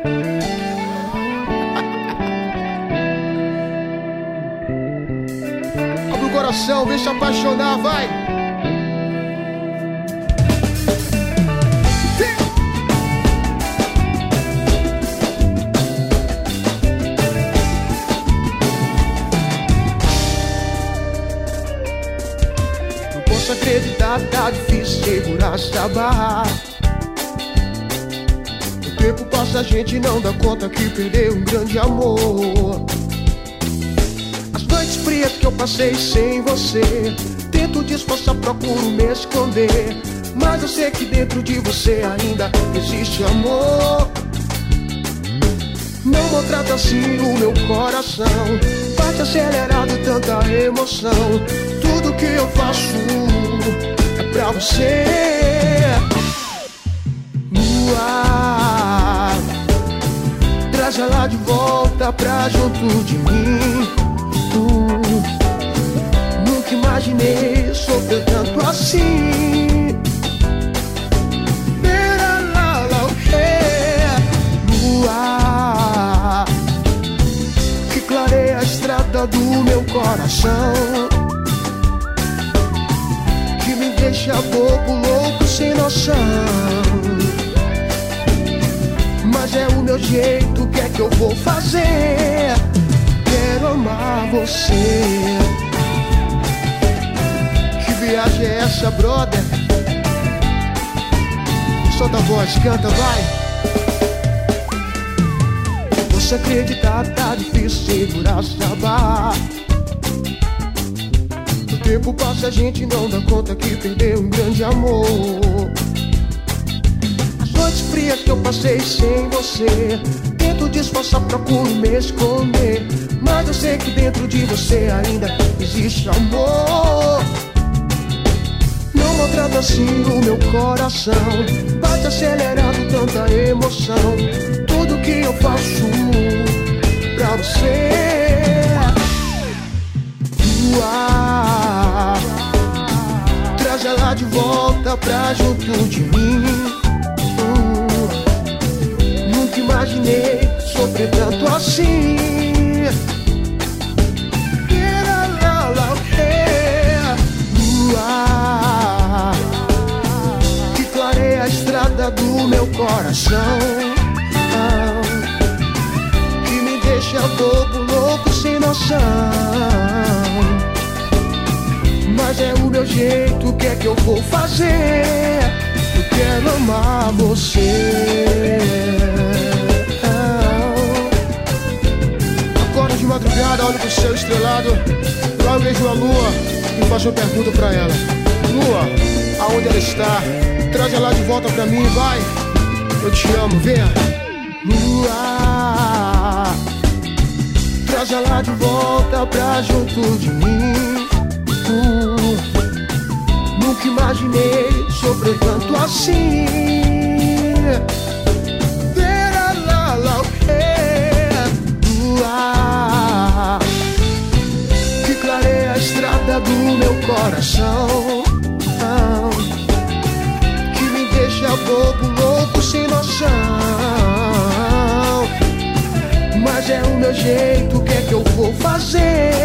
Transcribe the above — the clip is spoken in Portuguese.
Abre o coração, vem se apaixonar, vai. Não posso acreditar, tá difícil segurar essa barra. O tempo passa, a gente não dá conta que perdeu um grande amor. As noites frias que eu passei sem você, tento disfarçar, procuro me esconder, mas eu sei que dentro de você ainda existe amor. Não maltrata assim o meu coração, bate acelerado, tanta emoção. Tudo que eu faço é pra você. Lua, traz ela de volta pra junto de mim. Nunca imaginei sofrer tanto assim. Lua, que clareia a estrada do meu coração, que me deixa bobo, louco, sem noção. Mas é o meu jeito, o que é que eu vou fazer? Quero amar você. Que viagem é essa, brother? Solta a voz, canta, vai. Você acreditar, tá difícil segurar essa barra. O tempo passa, a gente não dá conta que perdeu um grande amor. As noites frias que eu passei sem você, tento disfarçar, procuro me esconder, mas eu sei que dentro de você ainda existe amor. Não maltrata assim o meu coração, bate acelerado, tanta emoção. Tudo que eu faço pra você. Lua, traz ela de volta pra junto de mim. Nunca imaginei sofrer tanto assim. Lua, que clareia a estrada do meu coração, que me deixa bobo, louco, sem noção. Mas é o meu jeito, o que é que eu vou fazer? Eu quero amar você. Acordo de madrugada, olho pro céu estrelado, lá eu vejo a lua e faço uma pergunta pra ela. Lua, aonde ela está? Traz ela de volta pra mim, vai. Eu te amo, venha. Lua, traz ela de volta pra junto de mim. Nunca imaginei sofrer tanto assim. Lua, que clareia a estrada do meu coração, que me deixa bobo, louco, sem noção. Mas é o meu jeito, o que é que eu vou fazer?